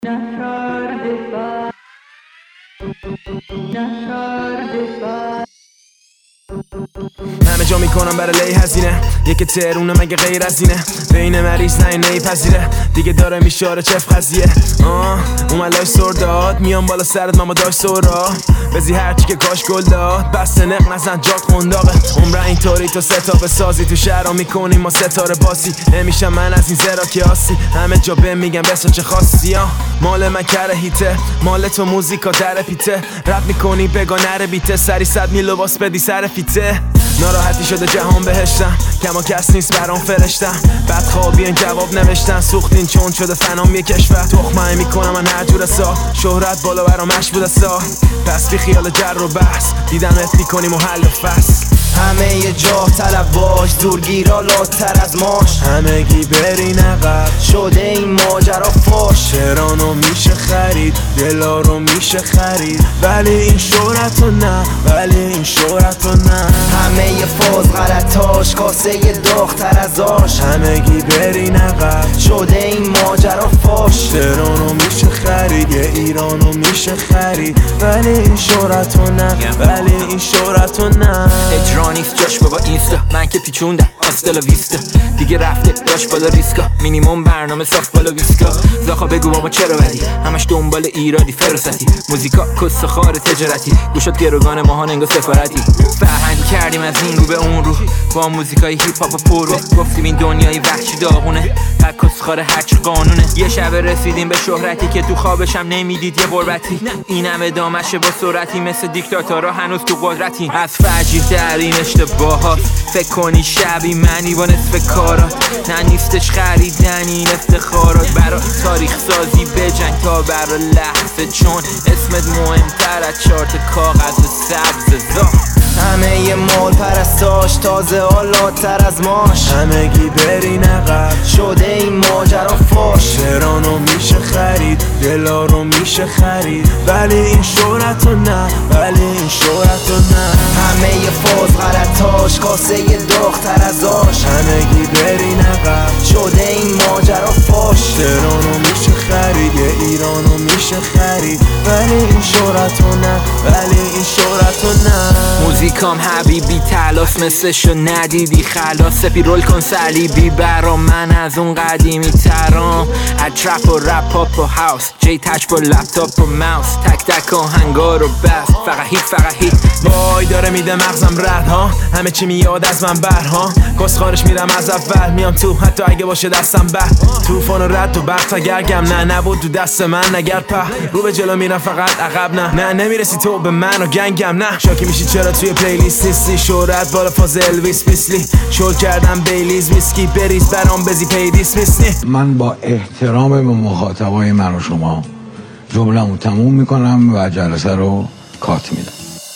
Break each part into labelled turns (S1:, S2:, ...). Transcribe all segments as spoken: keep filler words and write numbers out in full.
S1: همه جا میکنم برای لی هزینه یک ترونه مگه غیر از اینه بین مریض نه نیپذیره دیگه داره میشاره چف قضیه آه اوملای سرداد میام بالا سرت ماما داشت سورا بزی هرچی که کاش گل داد بس نق نزن جا قنداقه عمره اینطوری تو ستاره سازی تو شهرها میکنیم ما ستاره باسی نمیشم من از این زرا که آسی همه جا بهم میگم بسا چه خاصی ها مال من کره هیته مال تو موزیکا در پیته رپ میکنی بگا نره بیته سری صد میل لباس بدی سر فیته ناراحتی شده جهان بهشتم کما کس نیست برام فرشتم بعد خوابین جواب نوشتن سوختین چون شده فنام یه کشور تخمه میکنم من هر جور سا شهرت بالا برام مش بوده سا پس بی خیال جر و بحث دیدن ات میکنیم و حل و فصل
S2: همه یه جا طلب باش دورگیرا لاتر از ماش
S1: همگی برین عقب
S2: شده این ماجرا فاش
S1: تهرانو میشه خرید دلا رو میشه خرید ولی این شهرتو نه ولی این شهرتو نه
S2: همه یه فاز غلطاش کاسه یه داغتر از آش
S1: همگی برین عقب
S2: شده این ماجرا فاش
S1: تهرانو میشه خرید یه ایرانو میشه خرید ولی این شهرتو نه ولی این شهرتو نه
S3: اجرانیست جاش بابا اینستا من که پیچوندم آستالا ویستا دیگه رفته داش بالا ریسکا مینیموم برنامه صاف بالا ویسکا زاخا بگو بابا چرا بدی همش دنبال ایرادی فرستی موزیکا کس خار تجارتی گوشت گروگان ماهان انگا سفارتی فرهنگی کردیم از این رو به اون رو با موزیکای هیپ هاپ پرو گفتیم این دنیای وحشی داغونه بعد کس خار هرچی قانونه یه شب رسیدیم به شهرتی که تو خوابشم نمیدید یه غربتی این همه دامشه با سرعتی مثل دیکتاتورها هنوز تو قدرتی از فجیح در این اشتباهات فکر کنی شبی منی با نصف کارات نه نیستش خریدن این افتخارات برا تاریخ سازی بجنگ تا برا لحظه چون اسمت مهمتر از چارت کاغذ سبز زا
S2: همه یه مال پرستاش تازه حالاتر از ماش
S1: همگی برین عقب
S2: شده این ماجرا فاش
S1: تهرانو میشه خرید دلا رو میشه خرید ولی این شهرتو نه ولی این شهرتو نه
S2: همه یه فاز غلطاش کاسه یه داغتر از آش
S1: همگی برین عقب
S2: شده این ماجرا فاش
S1: تهرانو میشه خرید یه ایرانو میشه خرید ولی این شهرتو نه ولی این شهرتو نه
S3: موزیکام حبیبی تلاس مثلشو ندیدی خلاص سپی رول کن صلیبی برا من از اون قدیمی ترام اطرف و رپ هاپ و هاوس جی تچ با لپتاپ و ماوس تک تک آهنگا رو بس فقط هیت فقط هیت
S1: وای داره میده مغزم رد ها همه چی میاد از من بر ها کسخارش میرم از اول میام تو حتی اگه باشه دستم بد طوفان و رد و برق تا گرگم نه نبود تو دست من نگر په رو به جلو میرم فقط عقب نه نه نمیرسی تو به من و گنگم نه شاکی میشی چرا توی پلیلیست نیستی شهرت بالا فاز الویس بیسلی شل کردم بیلیز ویسکی بریز برام بزی پیدیس میسنی
S4: من با احترام به مخاطبای من و شما جمله‌مو تموم میکنم و جلسه رو کات میدم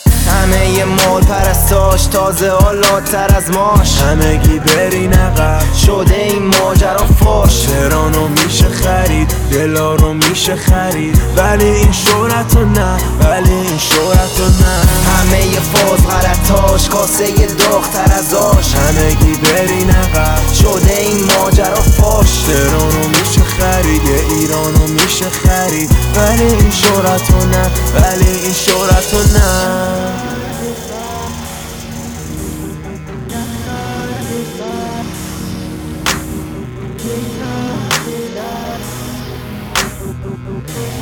S2: همه یه مال پرستاش تازه حالاتر از ماش
S1: همگی برین عقب
S2: شده این ماجرا فاش
S1: تهرانو میشه خرید دلا رو میشه خرید ولی این شهرتو نه ولی این شهرتو نه
S2: همه یه فاز غلطاش کاسه یه داغتر از آش
S1: همگی برین عقب
S2: شده این ماجرا فاش
S1: تهرانو میشه خرید یه ایرانو میشه خرید ولی این شهرتو نه ولی این شهرتو نه
S5: Yeah.